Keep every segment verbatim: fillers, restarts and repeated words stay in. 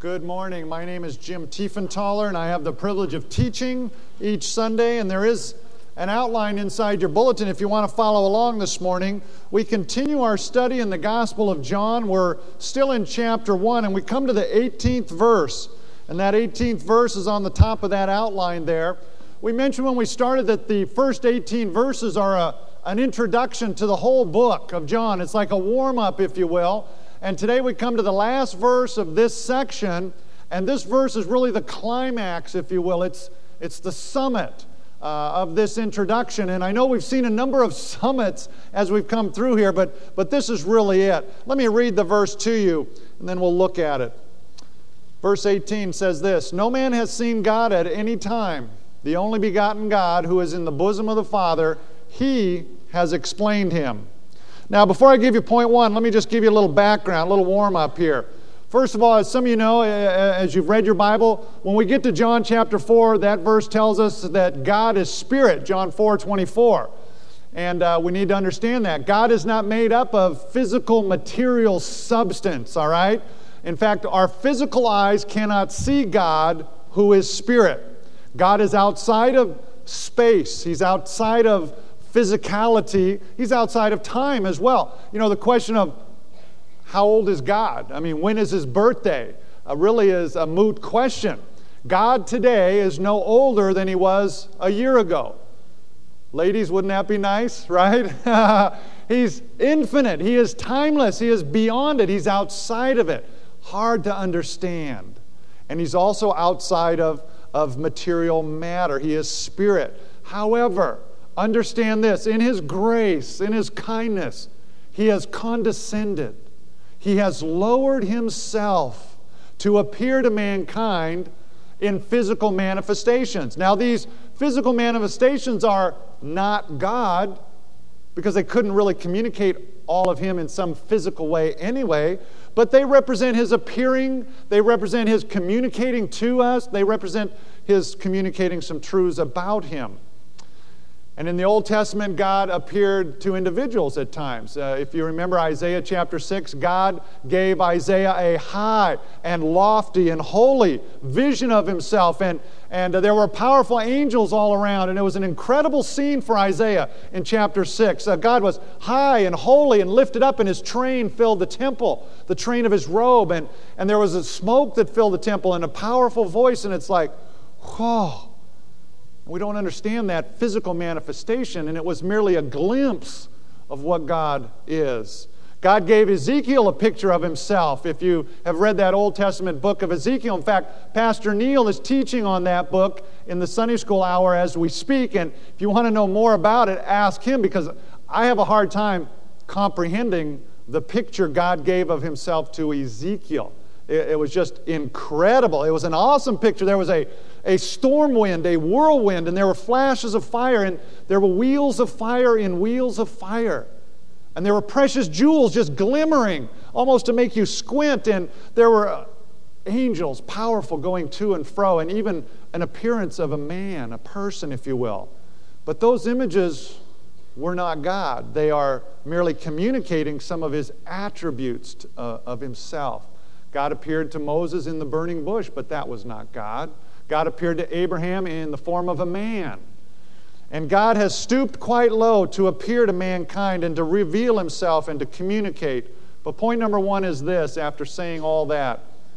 Good morning. My name is Jim Tiefenthaler, and I have the privilege of teaching each Sunday. And there is an outline inside your bulletin if you want to follow along this morning. We continue our study in the Gospel of John. We're still in chapter one, and we come to the eighteenth verse. And that eighteenth verse is on the top of that outline there. We mentioned when we started that the first eighteen verses are a, an introduction to the whole book of John. It's like a warm-up, if you will. And today we come to the last verse of this section, and this verse is really the climax, if you will. It's, it's the summit uh, of this introduction. And I know we've seen a number of summits as we've come through here, but, but this is really it. Let me read the verse to you, and then we'll look at it. Verse eighteen says this, "No man has seen God at any time. The only begotten God, who is in the bosom of the Father, He has explained Him." Now, before I give you point one, let me just give you a little background, a little warm-up here. First of all, as some of you know, as you've read your Bible, when we get to John chapter four, that verse tells us that God is spirit, John four twenty-four. And uh, we need to understand that. God is not made up of physical, material substance, all right? In fact, our physical eyes cannot see God, who is spirit. God is outside of space. He's outside of physicality. He's outside of time as well. You know, the question of how old is God? I mean, when is His birthday? Uh, really is a moot question. God today is no older than He was a year ago. Ladies, wouldn't that be nice, right? He's infinite. He is timeless. He is beyond it. He's outside of it. Hard to understand. And He's also outside of, of material matter. He is spirit. However, understand this, in His grace, in His kindness, He has condescended. He has lowered Himself to appear to mankind in physical manifestations. Now, these physical manifestations are not God, because they couldn't really communicate all of Him in some physical way anyway, but they represent His appearing, they represent His communicating to us, they represent His communicating some truths about Him. And in the Old Testament, God appeared to individuals at times. Uh, if you remember Isaiah chapter six, God gave Isaiah a high and lofty and holy vision of Himself. And, and uh, there were powerful angels all around. And it was an incredible scene for Isaiah in chapter six. Uh, God was high and holy and lifted up, and His train filled the temple, the train of His robe. And, and there was a smoke that filled the temple and a powerful voice. And it's like, whoa. We don't understand that physical manifestation, and it was merely a glimpse of what God is. God gave Ezekiel a picture of Himself. If you have read that Old Testament book of Ezekiel, in fact, Pastor Neil is teaching on that book in the Sunday school hour as we speak, and if you want to know more about it, ask him, because I have a hard time comprehending the picture God gave of Himself to Ezekiel. It, it was just incredible. It was an awesome picture. There was a A storm wind, a whirlwind, and there were flashes of fire, and there were wheels of fire in wheels of fire. And there were precious jewels just glimmering, almost to make you squint, and there were angels, powerful, going to and fro, and even an appearance of a man, a person, if you will. But those images were not God. They are merely communicating some of His attributes uh, of Himself. God appeared to Moses in the burning bush, but that was not God. God appeared to Abraham in the form of a man. And God has stooped quite low to appear to mankind and to reveal Himself and to communicate. But point number one is this, after saying all that: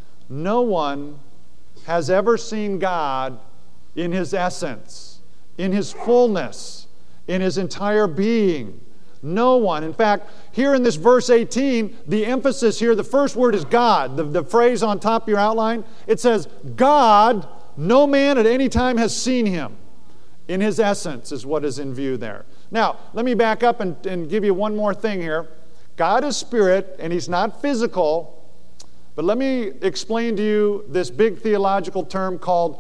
no one has ever seen God in His essence, in His fullness, in His entire being. No one. In fact, here in this verse eighteen, the emphasis here, the first word is God. The, the phrase on top of your outline, it says, God, no man at any time has seen Him. In His essence is what is in view there. Now, let me back up and, and give you one more thing here. God is spirit, and He's not physical. But let me explain to you this big theological term called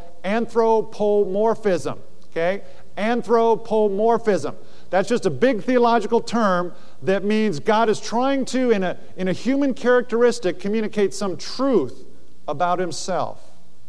anthropomorphism. Okay? Anthropomorphism. That's just a big theological term that means God is trying to, in a, in a human characteristic, communicate some truth about Himself.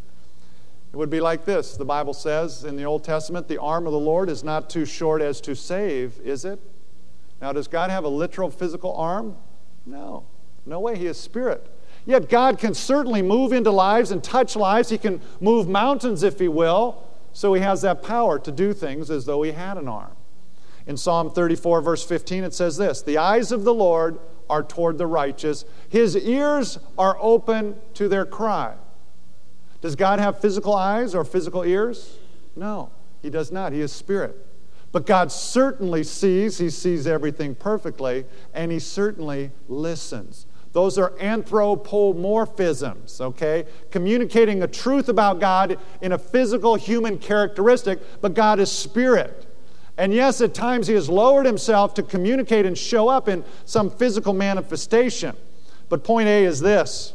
It would be like this. The Bible says in the Old Testament, the arm of the Lord is not too short as to save, is it? Now, does God have a literal physical arm? No. No way. He is spirit. Yet God can certainly move into lives and touch lives. He can move mountains if He will. So He has that power to do things as though He had an arm. In Psalm thirty-four, verse fifteen, it says this, "The eyes of the Lord are toward the righteous. His ears are open to their cry." Does God have physical eyes or physical ears? No, He does not. He is spirit. But God certainly sees. He sees everything perfectly, and He certainly listens. Those are anthropomorphisms, okay? Communicating a truth about God in a physical human characteristic, but God is spirit. And yes, at times He has lowered Himself to communicate and show up in some physical manifestation. But point A is this.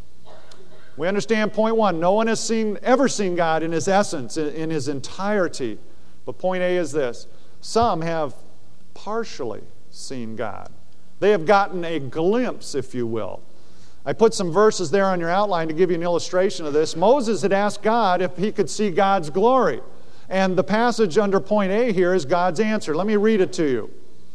We understand point one. No one has seen, ever seen God in His essence, in, in His entirety. But point A is this. Some have partially seen God. They have gotten a glimpse, if you will. I put some verses there on your outline to give you an illustration of this. Moses had asked God if he could see God's glory. And the passage under point A here is God's answer. Let me read it to you.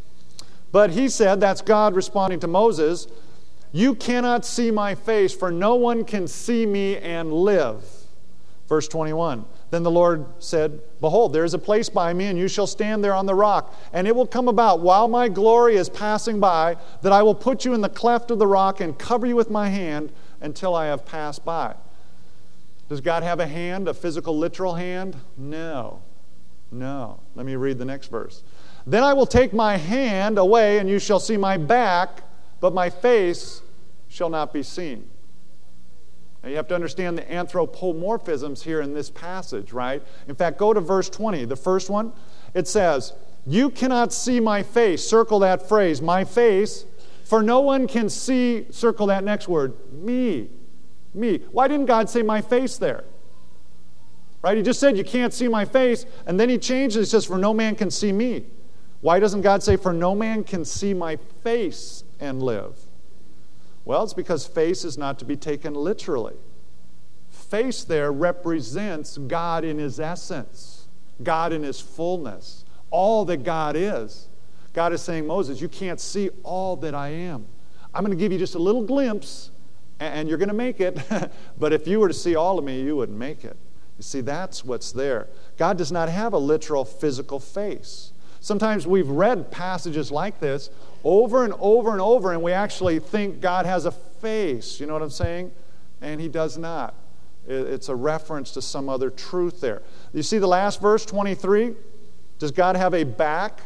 But He said, that's God responding to Moses, "You cannot see my face, for no one can see me and live." Verse twenty-one, "Then the Lord said, Behold, there is a place by me, and you shall stand there on the rock. And it will come about, while my glory is passing by, that I will put you in the cleft of the rock and cover you with my hand until I have passed by." Does God have a hand, a physical, literal hand? No. No. Let me read the next verse. "Then I will take my hand away, and you shall see my back, but my face shall not be seen." Now you have to understand the anthropomorphisms here in this passage, right? In fact, go to verse twenty, the first one. It says, "You cannot see my face." Circle that phrase, my face. "For no one can see," circle that next word, "me." Me. Why didn't God say my face there? Right? He just said you can't see my face, and then He changes it. He says, "For no man can see me." Why doesn't God say, "For no man can see my face and live"? Well, it's because face is not to be taken literally. Face there represents God in His essence, God in His fullness, all that God is. God is saying, Moses, you can't see all that I am. I'm going to give you just a little glimpse, and you're going to make it. But if you were to see all of me, you wouldn't make it. You see, that's what's there. God does not have a literal physical face. Sometimes we've read passages like this over and over and over, and we actually think God has a face. You know what I'm saying? And He does not. It's a reference to some other truth there. You see the last verse, twenty-three? Does God have a back?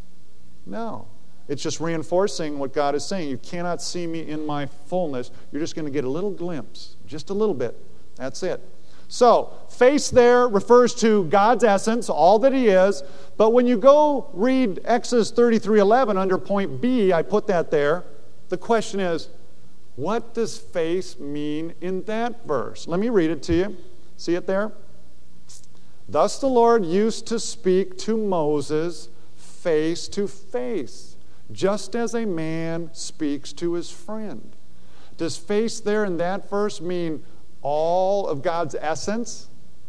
No. It's just reinforcing what God is saying. You cannot see me in my fullness. You're just going to get a little glimpse, just a little bit. That's it. So, face there refers to God's essence, all that He is. But when you go read Exodus thirty-three eleven under point B, I put that there. The question is, what does face mean in that verse? Let me read it to you. See it there? "Thus the Lord used to speak to Moses face to face, just as a man speaks to his friend." Does face there in that verse mean all of God's essence?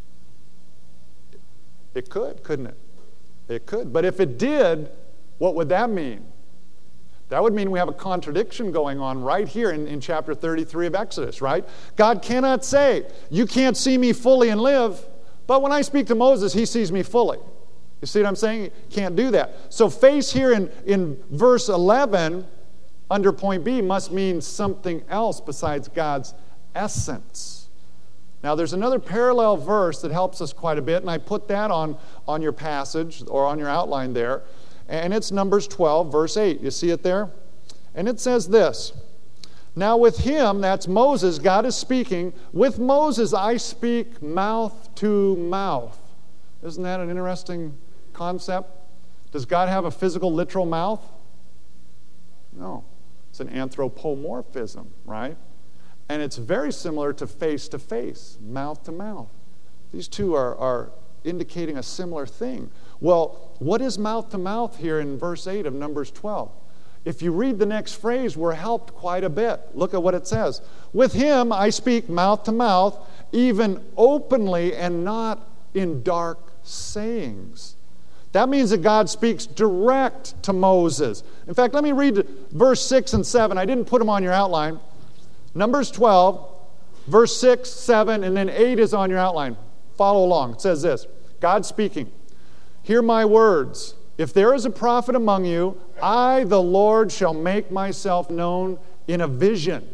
It could, couldn't it? It could. But if it did, what would that mean? That would mean we have a contradiction going on right here in, in chapter thirty-three of Exodus, right? God cannot say, you can't see me fully and live, but when I speak to Moses, he sees me fully. You see what I'm saying? Can't do that. So face here in, in verse eleven, under point B, must mean something else besides God's essence. Now, there's another parallel verse that helps us quite a bit, and I put that on, on your passage or on your outline there, and it's Numbers twelve, verse eight. You see it there? And it says this, "Now with him," that's Moses, God is speaking, "with Moses I speak mouth to mouth." Isn't that an interesting concept? Does God have a physical, literal mouth? No. It's an anthropomorphism, right? And it's very similar to face to face, mouth to mouth. These two are, are indicating a similar thing. Well, what is mouth to mouth here in verse eight of Numbers twelve? If you read the next phrase, we're helped quite a bit. Look at what it says. "With him I speak mouth to mouth, even openly and not in dark sayings." That means that God speaks direct to Moses. In fact, let me read verse six and seven. I didn't put them on your outline. Numbers twelve, verse six, seven, and then eight is on your outline. Follow along. It says this, God speaking, hear my words. If there is a prophet among you, I, the Lord, shall make myself known in a vision.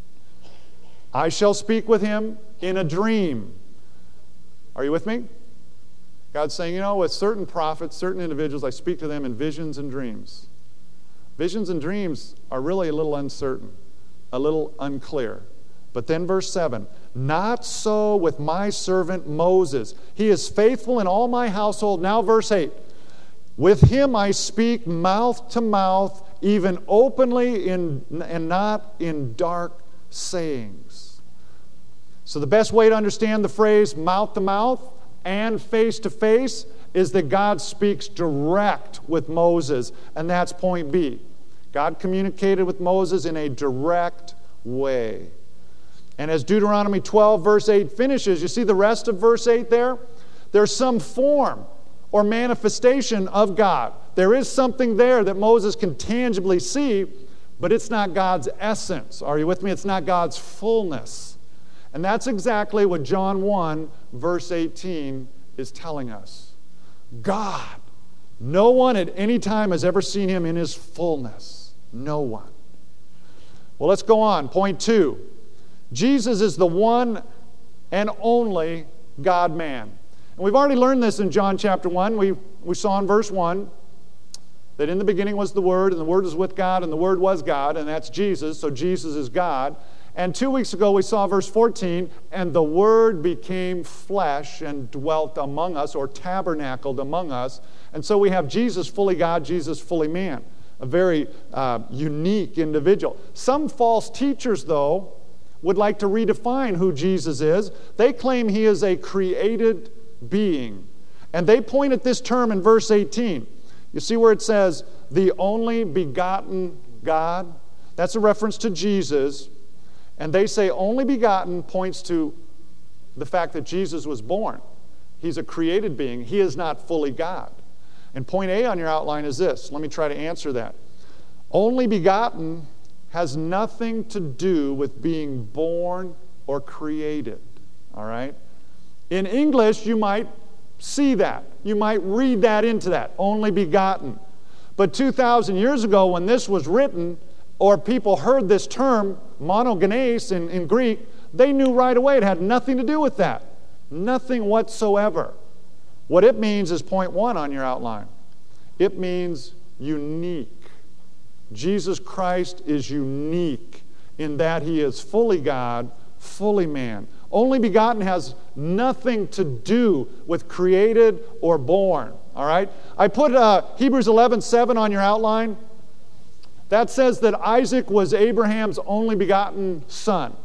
I shall speak with him in a dream. Are you with me? God's saying, you know, with certain prophets, certain individuals, I speak to them in visions and dreams. Visions and dreams are really a little uncertain, a little unclear. But then verse seven, not so with my servant Moses. He is faithful in all my household. Now verse eight, with him I speak mouth to mouth, even openly in, and not in dark sayings. So the best way to understand the phrase mouth to mouth and face to face is that God speaks direct with Moses, and that's point B. God communicated with Moses in a direct way. And as Deuteronomy twelve, verse eight finishes, you see the rest of verse eight there? There's some form or manifestation of God. There is something there that Moses can tangibly see, but it's not God's essence. Are you with me? It's not God's fullness. And that's exactly what John one, verse eighteen is telling us. God, no one at any time has ever seen him in his fullness. No one. Well, let's go on. Point two. Jesus is the one and only God-man. And we've already learned this in John chapter one. We, we saw in verse one that in the beginning was the Word, and the Word was with God, and the Word was God, and that's Jesus, so Jesus is God. And two weeks ago we saw verse fourteen, and the Word became flesh and dwelt among us, or tabernacled among us. And so we have Jesus fully God, Jesus fully man. A very uh, unique individual. Some false teachers, though, would like to redefine who Jesus is. They claim he is a created being. And they point at this term in verse eighteen. You see where it says, the only begotten God? That's a reference to Jesus. And they say only begotten points to the fact that Jesus was born. He's a created being. He is not fully God. And point A on your outline is this. Let me try to answer that. Only begotten has nothing to do with being born or created. All right? In English, you might see that. You might read that into that. Only begotten. But two thousand years ago, when this was written, or people heard this term, monogenes in, in Greek, they knew right away it had nothing to do with that. Nothing whatsoever. What it means is point one on your outline. It means unique. Jesus Christ is unique in that he is fully God, fully man. Only begotten has nothing to do with created or born. All right? I put uh, Hebrews eleven seven on your outline. That says that Isaac was Abraham's only begotten son.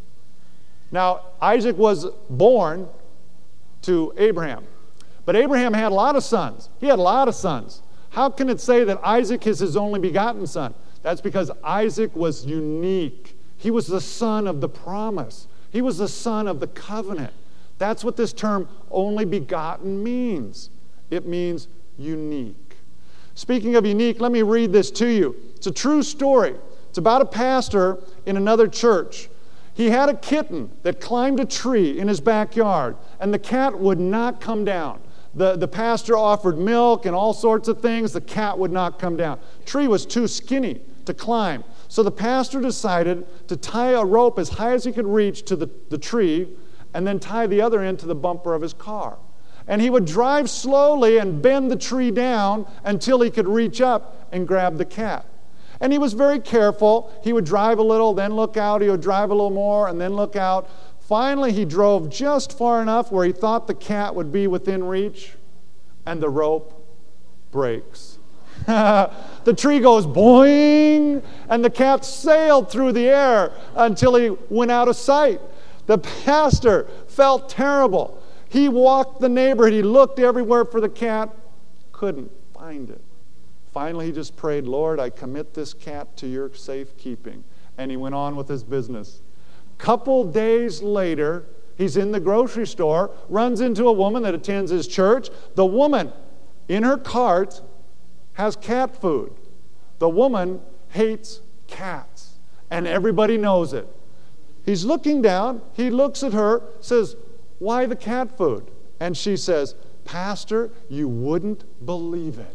Now, Isaac was born to Abraham. But Abraham had a lot of sons. He had a lot of sons. How can it say that Isaac is his only begotten son? That's because Isaac was unique. He was the son of the promise. He was the son of the covenant. That's what this term only begotten means. It means unique. Speaking of unique, let me read this to you. It's a true story. It's about a pastor in another church. He had a kitten that climbed a tree in his backyard, and the cat would not come down. The, the pastor offered milk and all sorts of things. The cat would not come down. The tree was too skinny to climb. So the pastor decided to tie a rope as high as he could reach to the, the tree and then tie the other end to the bumper of his car. And he would drive slowly and bend the tree down until he could reach up and grab the cat. And he was very careful. He would drive a little, then look out. He would drive a little more and then look out. Finally, he drove just far enough where he thought the cat would be within reach, and the rope breaks. The tree goes boing, and the cat sailed through the air until he went out of sight. The pastor felt terrible. He walked the neighborhood. He looked everywhere for the cat, couldn't find it. Finally, he just prayed, Lord, I commit this cat to your safekeeping. And he went on with his business. Couple days later, he's in the grocery store, runs into a woman that attends his church. The woman, in her cart, has cat food. The woman hates cats, and everybody knows it. He's looking down. He looks at her, says, "Why the cat food?" And she says, "Pastor, you wouldn't believe it."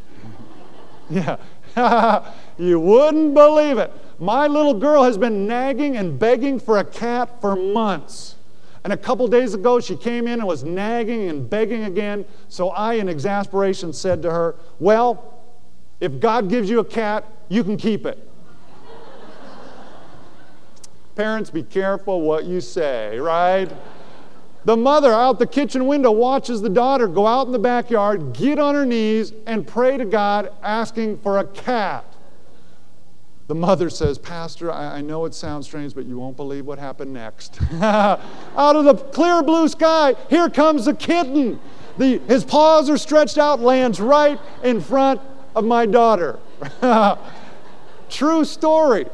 Yeah, you wouldn't believe it. My little girl has been nagging and begging for a cat for months. And a couple days ago, she came in and was nagging and begging again. So I, in exasperation, said to her, "Well, if God gives you a cat, you can keep it." Parents, be careful what you say, right? The mother out the kitchen window watches the daughter go out in the backyard, get on her knees, and pray to God, asking for a cat. The mother says, "Pastor, I, I know it sounds strange, but you won't believe what happened next." Out of the clear blue sky, here comes a kitten. The, his paws are stretched out, lands right in front of my daughter. True story.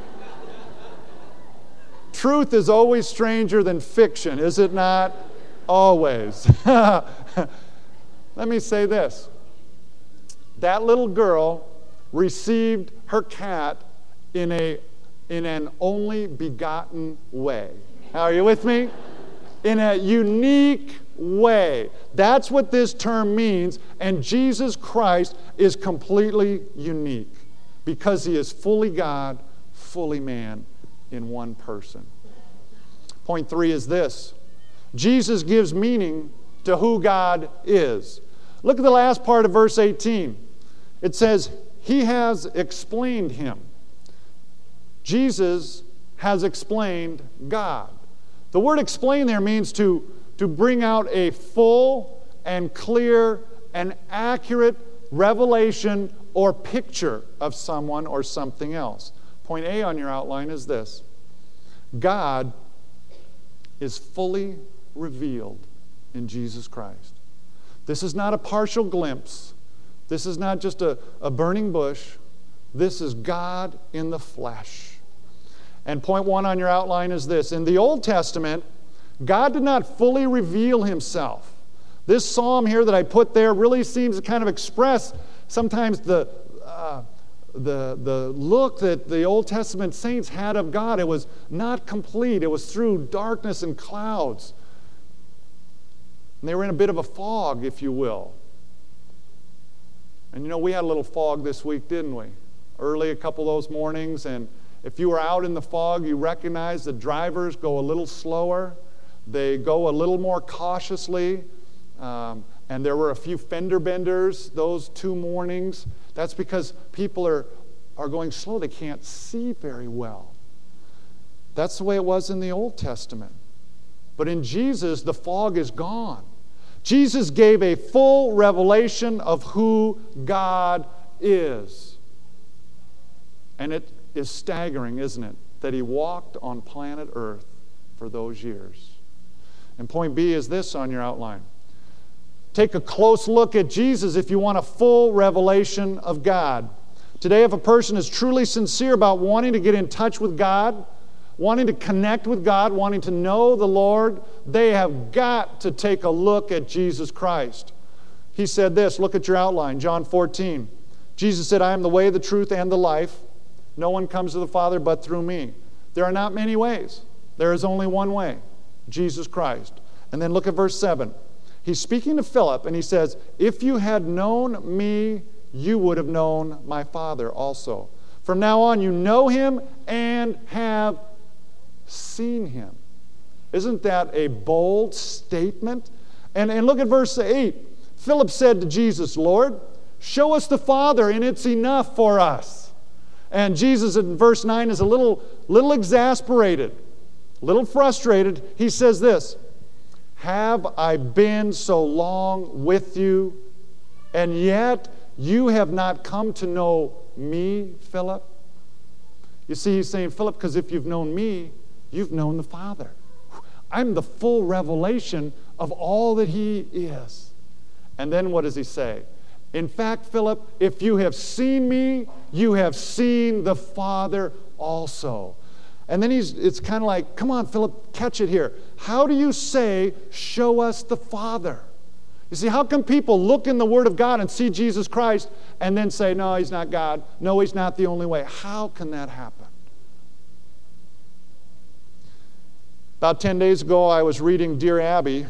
Truth is always stranger than fiction, is it not? Always. Let me say this. That little girl received her cat in a in an only begotten way. Are you with me? In a unique way. That's what this term means, and Jesus Christ is completely unique because he is fully God, fully man in one person. Point three is this. Jesus gives meaning to who God is. Look at the last part of verse eighteen. It says, he has explained him. Jesus has explained God. The word explain there means to, to bring out a full and clear and accurate revelation or picture of someone or something else. Point A on your outline is this. God is fully revealed in Jesus Christ. This is not a partial glimpse. This is not just a, a burning bush. This is God in the flesh. And point one on your outline is this. In the Old Testament, God did not fully reveal himself. This psalm here that I put there really seems to kind of express sometimes the, uh, the, the look that the Old Testament saints had of God. It was not complete. It was through darkness and clouds. And they were in a bit of a fog, if you will. And you know, we had a little fog this week, didn't we? Early a couple of those mornings, and if you were out in the fog, you recognize the drivers go a little slower. They go a little more cautiously. Um, and there were a few fender benders those two mornings. That's because people are, are going slow. They can't see very well. That's the way it was in the Old Testament. But in Jesus, the fog is gone. Jesus gave a full revelation of who God is. And it is staggering, isn't it, that he walked on planet Earth for those years. And point B is this on your outline. Take a close look at Jesus if you want a full revelation of God. Today, if a person is truly sincere about wanting to get in touch with God, wanting to connect with God, wanting to know the Lord, they have got to take a look at Jesus Christ. He said this, look at your outline, John fourteen. Jesus said, "I am the way, the truth, and the life. No one comes to the Father but through me." There are not many ways. There is only one way, Jesus Christ. And then look at verse seven. He's speaking to Philip, and he says, "If you had known me, you would have known my Father also. From now on, you know him and have seen him." Isn't that a bold statement? And, and look at verse eight. Philip said to Jesus, "Lord, show us the Father, and it's enough for us." And Jesus in verse nine is a little, little exasperated, a little frustrated. He says this, "Have I been so long with you, and yet you have not come to know me, Philip?" You see, he's saying, Philip, because if you've known me, you've known the Father. I'm the full revelation of all that he is. And then what does he say? "In fact, Philip, if you have seen me, you have seen the Father also." And then he's it's kind of like, come on, Philip, catch it here. How do you say, "Show us the Father"? You see, how can people look in the Word of God and see Jesus Christ and then say, "No, he's not God. No, he's not the only way"? How can that happen? About ten days ago, I was reading Dear Abby,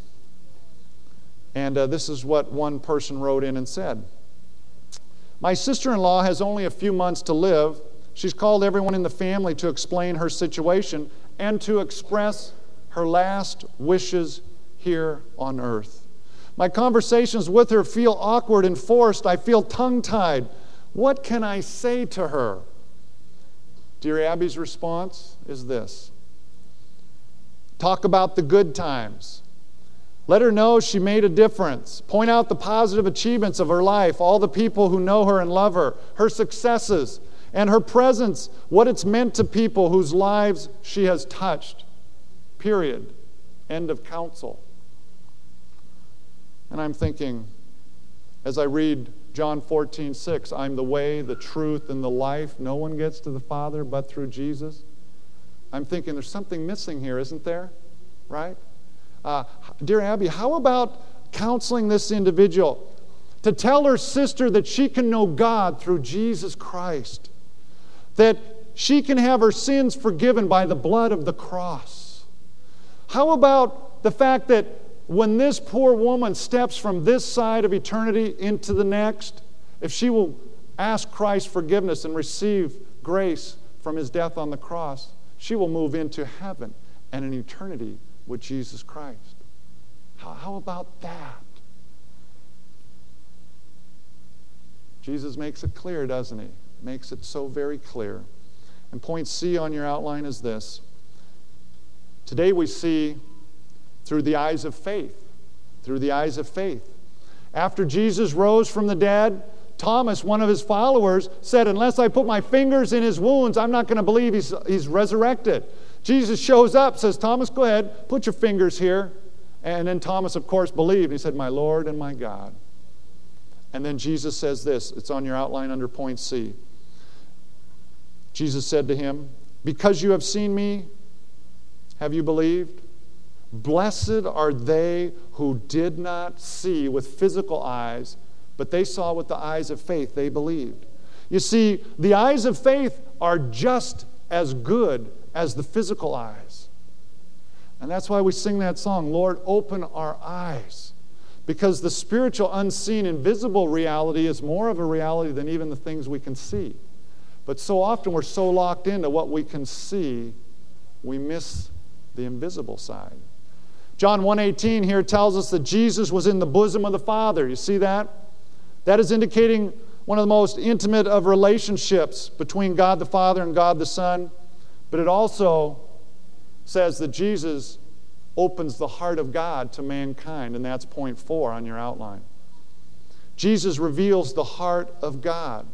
and uh, this is what one person wrote in and said. My sister-in-law has only a few months to live. She's called everyone in the family to explain her situation and to express her last wishes here on earth. My conversations with her feel awkward and forced. I feel tongue-tied. What can I say to her? Dear Abby's response is this. Talk about the good times. Let her know she made a difference. Point out the positive achievements of her life, all the people who know her and love her, her successes, and her presence, what it's meant to people whose lives she has touched. Period. End of counsel. And I'm thinking, as I read John fourteen six, I'm the way, the truth, and the life. No one gets to the Father but through Jesus. I'm thinking there's something missing here, isn't there? Right? Uh, dear Abby, how about counseling this individual to tell her sister that she can know God through Jesus Christ, that she can have her sins forgiven by the blood of the cross? How about the fact that when this poor woman steps from this side of eternity into the next, if she will ask Christ's forgiveness and receive grace from His death on the cross, she will move into heaven and an eternity with Jesus Christ. How, how about that? Jesus makes it clear, doesn't He? Makes it so very clear. And point C on your outline is this. Today we see through the eyes of faith. Through the eyes of faith. After Jesus rose from the dead, Thomas, one of His followers, said, unless I put my fingers in His wounds, I'm not going to believe he's, he's resurrected. Jesus shows up, says, Thomas, go ahead, put your fingers here. And then Thomas, of course, believed. He said, my Lord and my God. And then Jesus says this. It's on your outline under point C. Jesus said to him, because you have seen me, have you believed? Blessed are they who did not see with physical eyes, but they saw with the eyes of faith. They believed. You see, the eyes of faith are just as good as the physical eyes. And that's why we sing that song, Lord, open our eyes. Because the spiritual, unseen, invisible reality is more of a reality than even the things we can see. But so often we're so locked into what we can see, we miss the invisible side. John one eighteen here tells us that Jesus was in the bosom of the Father. You see that? That is indicating one of the most intimate of relationships between God the Father and God the Son. But it also says that Jesus opens the heart of God to mankind, and that's point four on your outline. Jesus reveals the heart of God.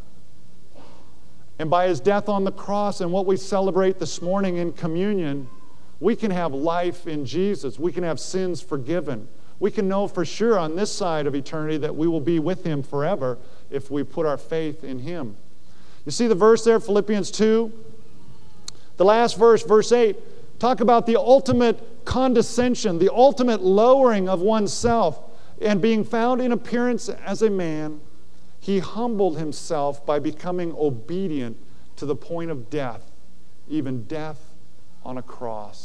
And by His death on the cross and what we celebrate this morning in communion, we can have life in Jesus. We can have sins forgiven. We can know for sure on this side of eternity that we will be with Him forever if we put our faith in Him. You see the verse there, Philippians two? The last verse, verse eight, talk about the ultimate condescension, the ultimate lowering of oneself, and being found in appearance as a man, He humbled Himself by becoming obedient to the point of death, even death on a cross.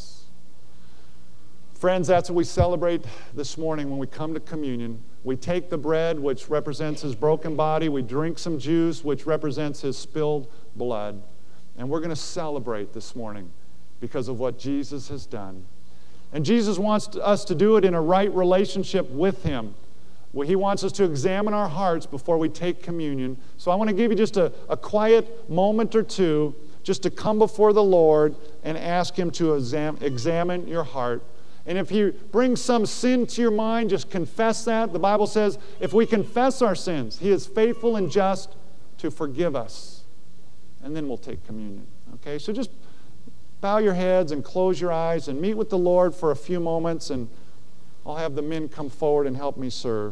Friends, that's what we celebrate this morning when we come to communion. We take the bread, which represents His broken body. We drink some juice, which represents His spilled blood. And we're going to celebrate this morning because of what Jesus has done. And Jesus wants us to do it in a right relationship with Him. He wants us to examine our hearts before we take communion. So I want to give you just a, a quiet moment or two just to come before the Lord and ask Him to exam, examine your heart. And if He brings some sin to your mind, just confess that. The Bible says if we confess our sins, He is faithful and just to forgive us. And then we'll take communion. Okay, so just bow your heads and close your eyes and meet with the Lord for a few moments, and I'll have the men come forward and help me serve.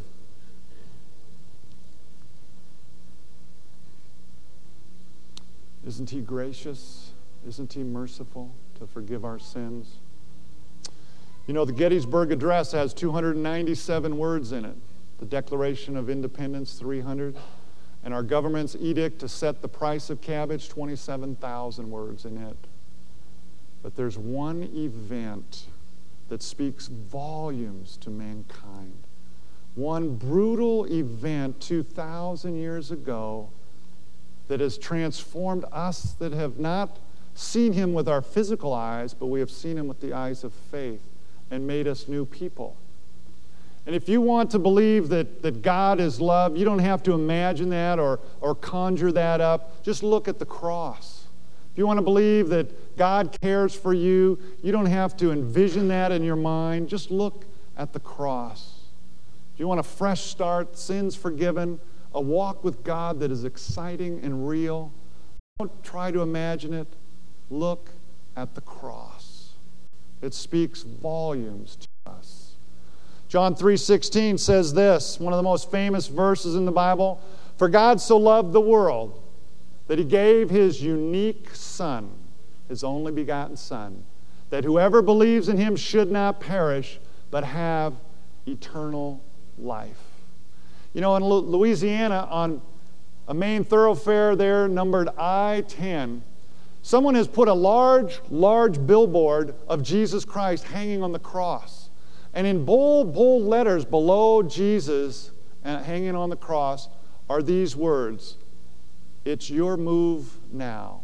Isn't He gracious? Isn't He merciful to forgive our sins? You know, the Gettysburg Address has two hundred ninety-seven words in it. The Declaration of Independence, three hundred. And our government's edict to set the price of cabbage, twenty-seven thousand words in it. But there's one event that speaks volumes to mankind. One brutal event two thousand years ago that has transformed us that have not seen him with our physical eyes, but we have seen him with the eyes of faith and made us new people. And if you want to believe that, that God is love, you don't have to imagine that or, or conjure that up. Just look at the cross. If you want to believe that God cares for you, you don't have to envision that in your mind. Just look at the cross. If you want a fresh start, sins forgiven, a walk with God that is exciting and real, don't try to imagine it. Look at the cross. It speaks volumes to us. John three sixteen says this, one of the most famous verses in the Bible. For God so loved the world that he gave his unique Son, his only begotten Son, that whoever believes in him should not perish, but have eternal life. You know, in Louisiana, on a main thoroughfare there numbered I ten, someone has put a large, large billboard of Jesus Christ hanging on the cross. And in bold, bold letters below Jesus uh, hanging on the cross are these words, "It's your move now."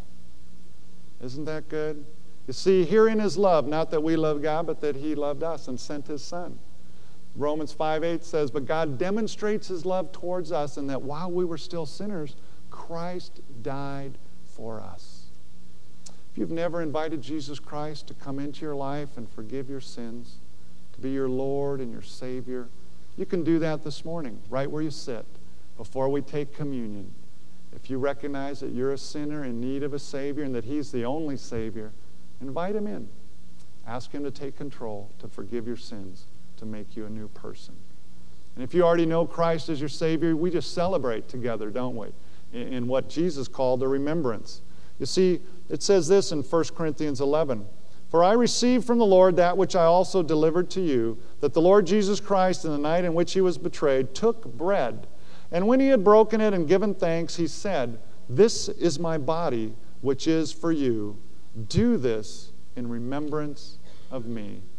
Isn't that good? You see, herein is love, not that we love God, but that he loved us and sent his Son. Romans five eight says, but God demonstrates his love towards us in that while we were still sinners, Christ died for us. If you've never invited Jesus Christ to come into your life and forgive your sins, to be your Lord and your Savior, you can do that this morning, right where you sit, before we take communion. If you recognize that you're a sinner in need of a Savior and that he's the only Savior, invite him in. Ask him to take control, to forgive your sins, to make you a new person. And if you already know Christ as your Savior, we just celebrate together, don't we, in, in what Jesus called a remembrance. You see, it says this in First Corinthians eleven, for I received from the Lord that which I also delivered to you, that the Lord Jesus Christ, in the night in which he was betrayed, took bread, and when he had broken it and given thanks, he said, this is my body, which is for you. Do this in remembrance of me.